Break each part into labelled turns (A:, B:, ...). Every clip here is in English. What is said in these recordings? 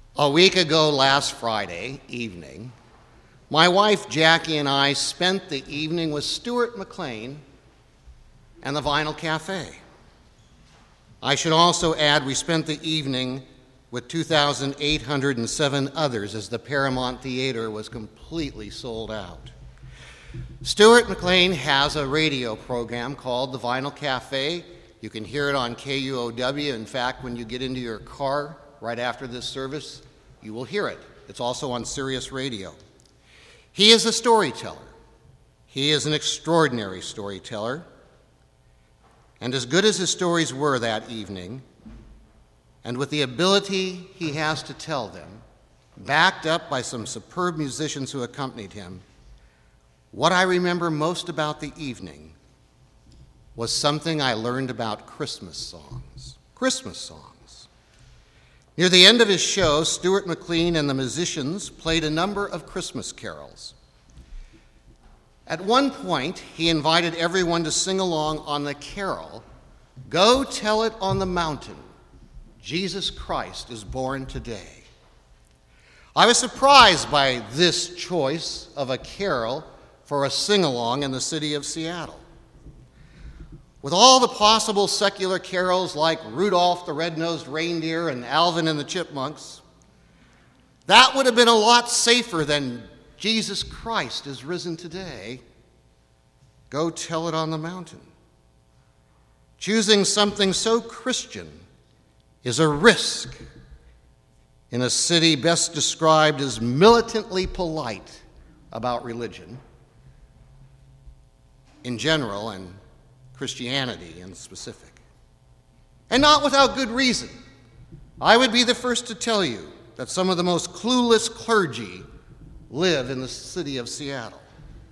A: A week ago last Friday evening, my wife Jackie and I spent the evening with Stuart McLean and the Vinyl Cafe. I should also add we spent the evening with 2,807 others as the Paramount Theater was completely sold out. Stuart McLean has a radio program called The Vinyl Cafe. You can hear it on KUOW. In fact, when you get into your car right after this service, you will hear it. It's also on Sirius Radio. He is a storyteller. He is an extraordinary storyteller. And as good as his stories were that evening, and with the ability he has to tell them, backed up by some superb musicians who accompanied him, what I remember most about the evening was something I learned about Christmas songs. Christmas songs. Near the end of his show, Stuart McLean and the musicians played a number of Christmas carols. At one point, he invited everyone to sing along on the carol, "Go Tell It on the Mountain, Jesus Christ is born today." I was surprised by this choice of a carol for a sing-along in the city of Seattle. With all the possible secular carols like Rudolph the Red-Nosed Reindeer and Alvin and the Chipmunks, that would have been a lot safer than Jesus Christ is risen today. Go tell it on the mountain. Choosing something so Christian is a risk in a city best described as militantly polite about religion in general and Christianity in specific. And not without good reason. I would be the first to tell you that some of the most clueless clergy live in the city of Seattle.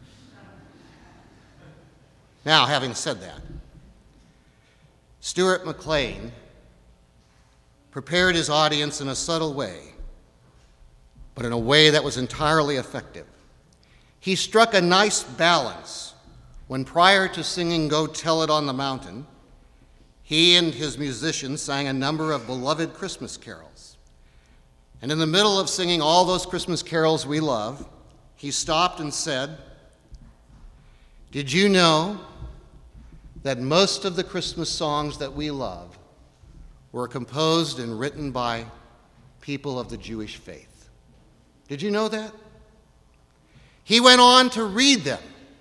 A: Now, having said that, Stuart McLean prepared his audience in a subtle way, but in a way that was entirely effective. He struck a nice balance when, prior to singing "Go Tell It on the Mountain," he and his musicians sang a number of beloved Christmas carols. And in the middle of singing all those Christmas carols we love, he stopped and said, "Did you know that most of the Christmas songs that we love were composed and written by people of the Jewish faith? Did you know that?" He went on to read them.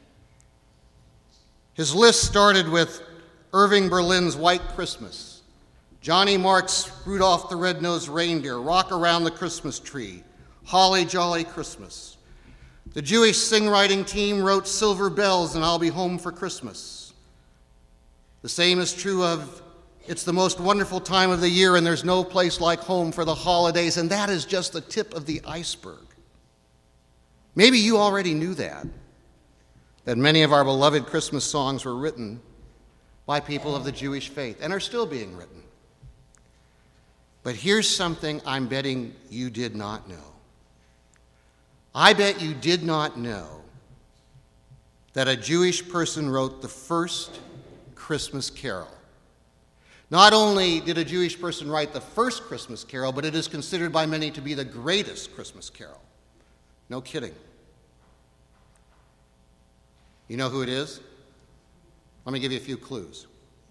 A: His list started with Irving Berlin's White Christmas, Johnny Mark's Rudolph the Red-Nosed Reindeer, Rock Around the Christmas Tree, Holly Jolly Christmas. The Jewish singwriting team wrote Silver Bells and I'll Be Home for Christmas. The same is true of It's the Most Wonderful Time of the Year and There's No Place Like Home for the Holidays, and that is just the tip of the iceberg. Maybe you already knew that many of our beloved Christmas songs were written by people of the Jewish faith and are still being written. But here's something I'm betting you did not know. I bet you did not know that a Jewish person wrote the first Christmas carol. Not only did a Jewish person write the first Christmas carol, but it is considered by many to be the greatest Christmas carol. No kidding. You know who it is? Let me give you a few clues.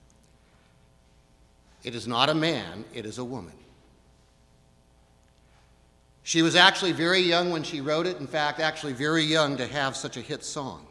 A: It is not a man, it is a woman. She was actually very young when she wrote it, in fact, actually very young to have such a hit song.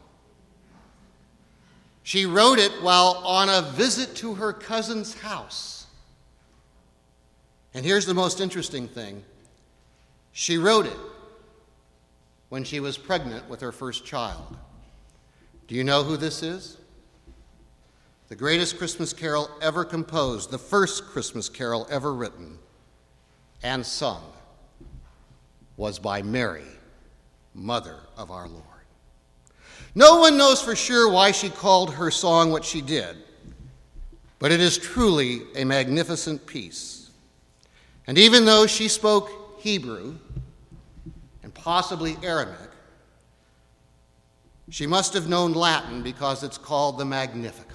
A: She wrote it while on a visit to her cousin's house. And here's the most interesting thing. She wrote it when she was pregnant with her first child. Do you know who this is? The greatest Christmas carol ever composed, the first Christmas carol ever written and sung, was by Mary, Mother of our Lord. No one knows for sure why she called her song what she did, but it is truly a magnificent piece. And even though she spoke Hebrew and possibly Aramaic, she must have known Latin because it's called the Magnificat.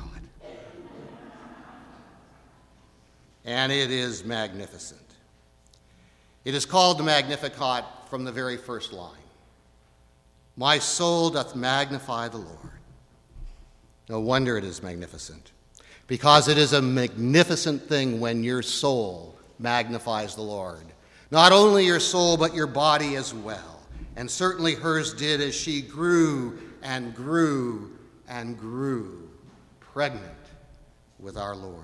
A: And it is magnificent. It is called the Magnificat from the very first line. My soul doth magnify the Lord. No wonder it is magnificent, because it is a magnificent thing when your soul magnifies the Lord. Not only your soul, but your body as well. And certainly hers did as she grew and grew and grew, pregnant with our Lord.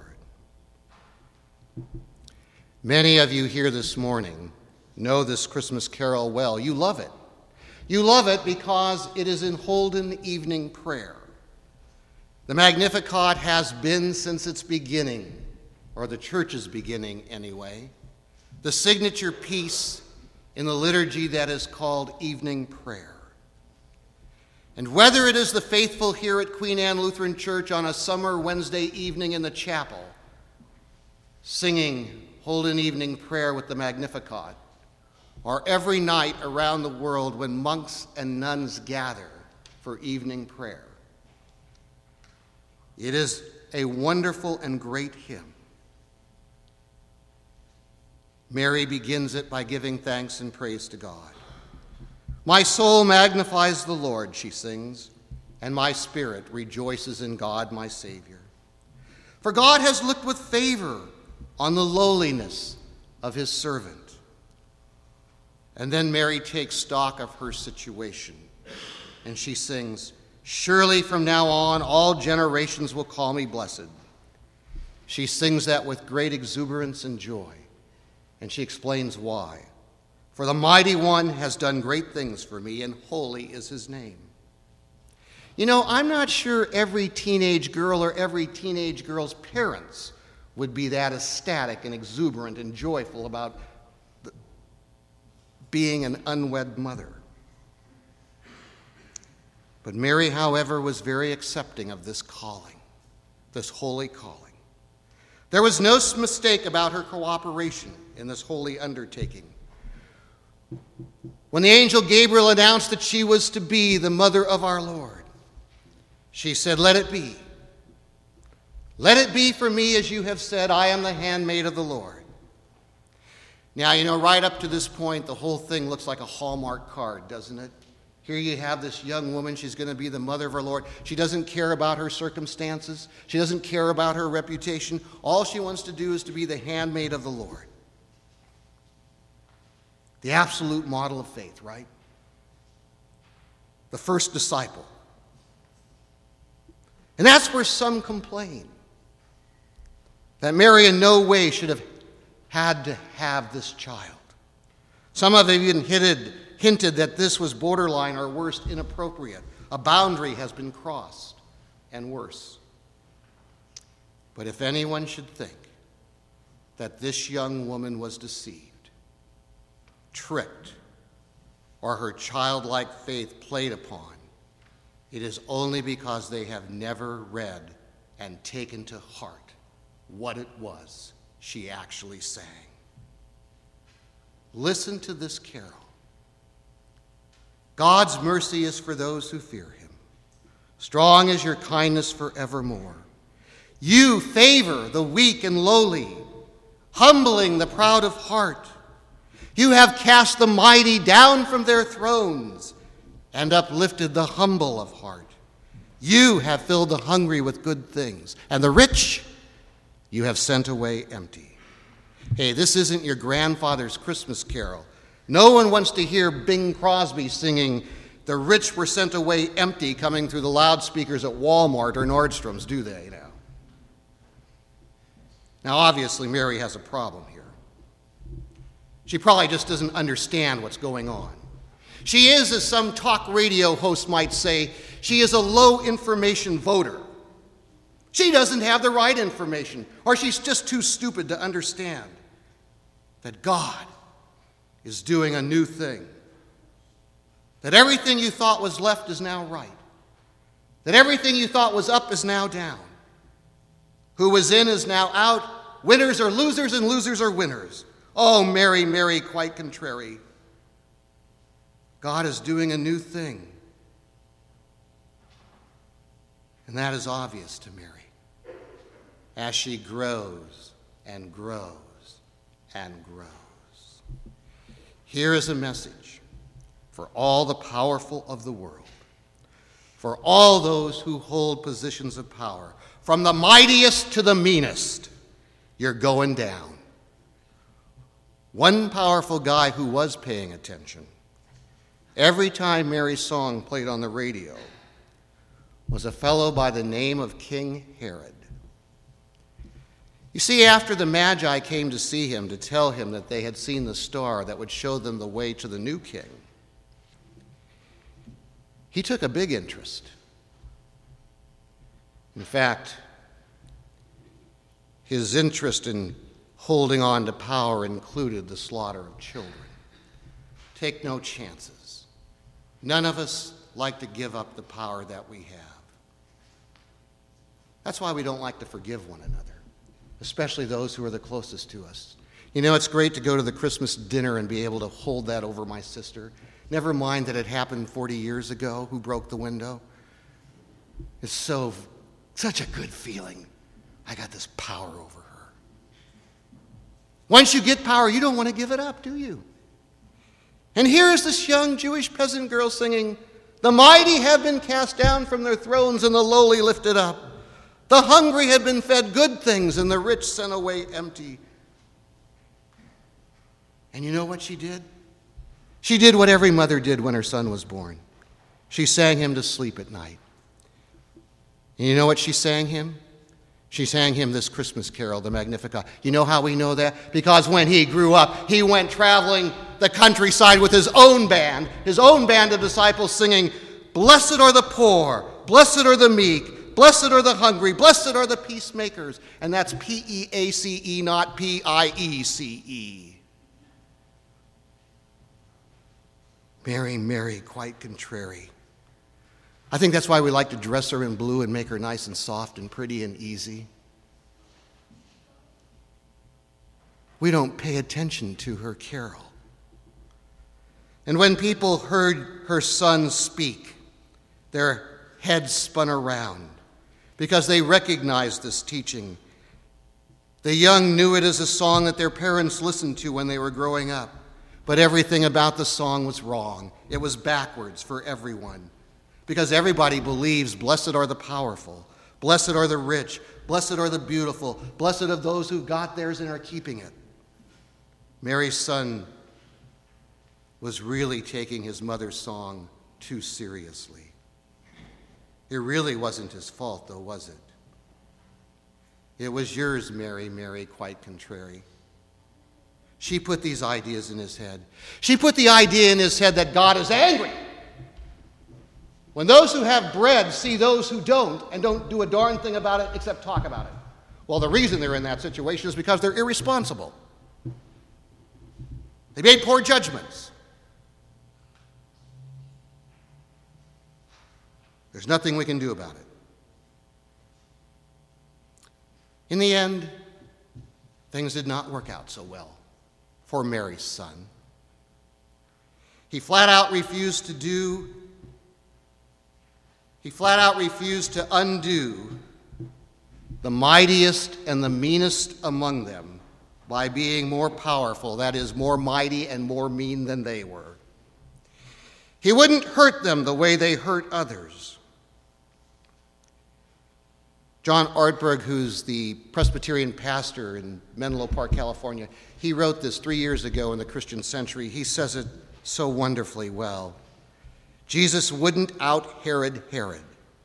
A: Many of you here this morning know this Christmas carol well. You love it. You love it because it is in Holden evening prayer. The Magnificat has been since its beginning, or the church's beginning anyway, the signature piece in the liturgy that is called evening prayer. And whether it is the faithful here at Queen Anne Lutheran Church on a summer Wednesday evening in the chapel, singing Holden evening prayer with the Magnificat, or every night around the world when monks and nuns gather for evening prayer, it is a wonderful and great hymn. Mary begins it by giving thanks and praise to God. My soul magnifies the Lord, she sings, and my spirit rejoices in God, my Savior. For God has looked with favor on the lowliness of his servant. And then Mary takes stock of her situation, and she sings, surely from now on all generations will call me blessed. She sings that with great exuberance and joy, and she explains why. For the Mighty One has done great things for me, and holy is his name. You know, I'm not sure every teenage girl or every teenage girl's parents would be that ecstatic and exuberant and joyful about being an unwed mother. But Mary, however, was very accepting of this calling, this holy calling. There was no mistake about her cooperation in this holy undertaking. When the angel Gabriel announced that she was to be the mother of our Lord, she said, let it be. Let it be for me as you have said, I am the handmaid of the Lord. Now, you know, right up to this point, the whole thing looks like a Hallmark card, doesn't it? Here you have this young woman. She's going to be the mother of our Lord. She doesn't care about her circumstances. She doesn't care about her reputation. All she wants to do is to be the handmaid of the Lord. The absolute model of faith, right? The first disciple. And that's where some complain that Mary in no way should have had to have this child. Some have even hinted that this was borderline or worse, inappropriate. A boundary has been crossed, and worse. But if anyone should think that this young woman was deceived, tricked, or her childlike faith played upon, it is only because they have never read and taken to heart what it was she actually sang. Listen to this carol. God's mercy is for those who fear him. Strong is your kindness forevermore. You favor the weak and lowly, humbling the proud of heart. You have cast the mighty down from their thrones and uplifted the humble of heart. You have filled the hungry with good things, and the rich you have sent away empty. Hey, this isn't your grandfather's Christmas carol. No one wants to hear Bing Crosby singing, "The rich were sent away empty," coming through the loudspeakers at Walmart or Nordstrom's, do they now? Now, obviously, Mary has a problem here. She probably just doesn't understand what's going on. She is, as some talk radio host might say, she is a low information voter. She doesn't have the right information, or she's just too stupid to understand that God is doing a new thing. That everything you thought was left is now right. That everything you thought was up is now down. Who was in is now out. Winners are losers and losers are winners. Oh, Mary, Mary, quite contrary. God is doing a new thing. And that is obvious to Mary as she grows and grows and grows. Here is a message for all the powerful of the world, for all those who hold positions of power, from the mightiest to the meanest. You're going down. One powerful guy who was paying attention, every time Mary's song played on the radio, was a fellow by the name of King Herod. You see, after the Magi came to see him to tell him that they had seen the star that would show them the way to the new king, he took a big interest. In fact, his interest in holding on to power included the slaughter of children. Take no chances. None of us like to give up the power that we have. That's why we don't like to forgive one another, especially those who are the closest to us. You know, it's great to go to the Christmas dinner and be able to hold that over my sister. Never mind that it happened 40 years ago, who broke the window. It's such a good feeling. I got this power over her. Once you get power, you don't want to give it up, do you? And here is this young Jewish peasant girl singing, "The mighty have been cast down from their thrones and the lowly lifted up. The hungry have been fed good things and the rich sent away empty." And you know what she did? She did what every mother did when her son was born. She sang him to sleep at night. And you know what she sang him? She sang him this Christmas carol, the Magnificat. You know how we know that? Because when he grew up, he went traveling the countryside with his own band of disciples singing, "Blessed are the poor, blessed are the meek, blessed are the hungry, blessed are the peacemakers." And that's P-E-A-C-E, not P-I-E-C-E. Mary, Mary, quite contrary. I think that's why we like to dress her in blue and make her nice and soft and pretty and easy. We don't pay attention to her carol. And when people heard her son speak, their heads spun around because they recognized this teaching. The young knew it as a song that their parents listened to when they were growing up. But everything about the song was wrong. It was backwards for everyone. Because everybody believes blessed are the powerful, blessed are the rich, blessed are the beautiful, blessed are those who got theirs and are keeping it. Mary's son was really taking his mother's song too seriously. It really wasn't his fault, though, was it? It was yours, Mary, Mary, quite contrary. She put these ideas in his head. She put the idea in his head that God is angry when those who have bread see those who don't and don't do a darn thing about it except talk about it. Well, the reason they're in that situation is because they're irresponsible. They made poor judgments. There's nothing we can do about it. In the end, things did not work out so well for Mary's son. He flat out refused to undo the mightiest and the meanest among them by being more powerful, that is, more mighty and more mean than they were. He wouldn't hurt them the way they hurt others. John Ortberg, who's the Presbyterian pastor in Menlo Park, California, he wrote this 3 years ago in the Christian Century. He says it so wonderfully well. Jesus wouldn't out-Herod Herod.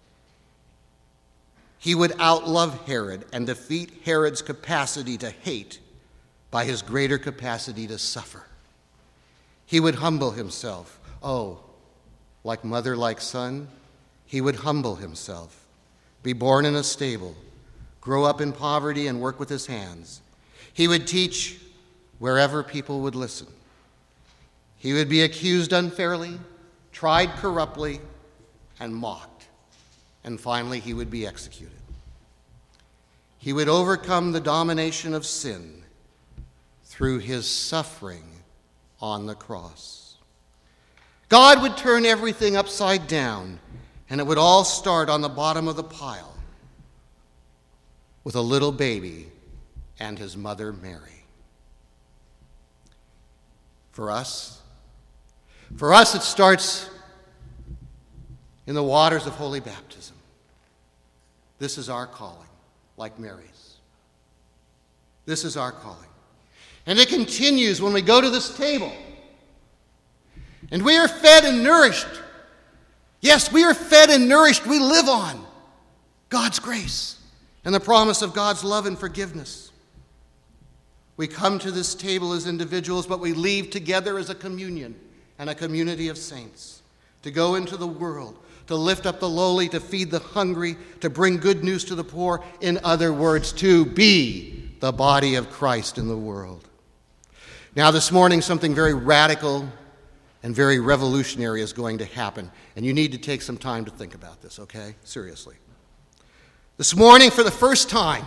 A: He would outlove Herod and defeat Herod's capacity to hate by his greater capacity to suffer. He would humble himself. Oh, like mother, like son, he would humble himself. Be born in a stable, grow up in poverty and work with his hands. He would teach wherever people would listen. He would be accused unfairly, tried corruptly, and mocked. And finally, he would be executed. He would overcome the domination of sin through his suffering on the cross. God would turn everything upside down, and it would all start on the bottom of the pile with a little baby and his mother Mary. For us, it starts in the waters of holy baptism. This is our calling, like Mary's. This is our calling. And it continues when we go to this table. And we are fed and nourished. Yes, we are fed and nourished. We live on God's grace and the promise of God's love and forgiveness. We come to this table as individuals, but we leave together as a communion and a community of saints to go into the world, to lift up the lowly, to feed the hungry, to bring good news to the poor. In other words, to be the body of Christ in the world. Now, this morning, something very radical and very revolutionary is going to happen, and you need to take some time to think about this, okay? Seriously. This morning, for the first time,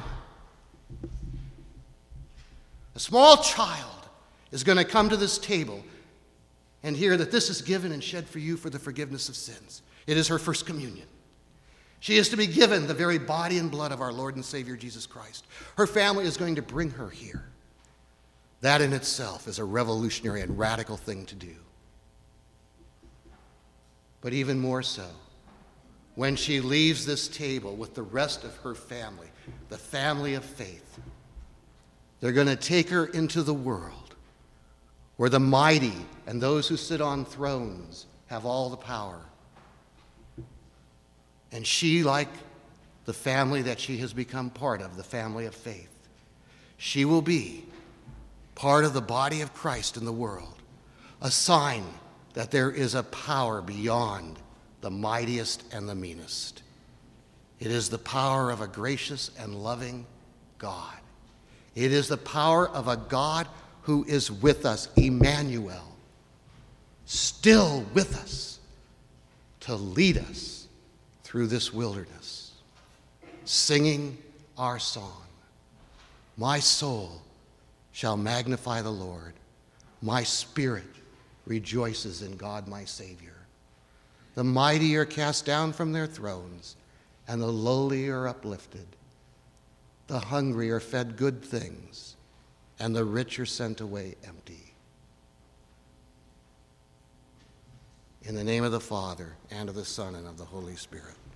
A: a small child is going to come to this table and hear that this is given and shed for you for the forgiveness of sins. It is her first communion. She is to be given the very body and blood of our Lord and Savior Jesus Christ. Her family is going to bring her here. That in itself is a revolutionary and radical thing to do. But even more so, when she leaves this table with the rest of her family, the family of faith, they're going to take her into the world where the mighty and those who sit on thrones have all the power. And she, like the family that she has become part of, the family of faith, she will be part of the body of Christ in the world, a sign that there is a power beyond the mightiest and the meanest. It is the power of a gracious and loving God. It is the power of a God who is with us, Emmanuel, still with us, to lead us through this wilderness, singing our song. My soul shall magnify the Lord. My spirit rejoices in God my Savior. The mighty are cast down from their thrones, and the lowly are uplifted. The hungry are fed good things, and the rich are sent away empty. In the name of the Father, and of the Son, and of the Holy Spirit.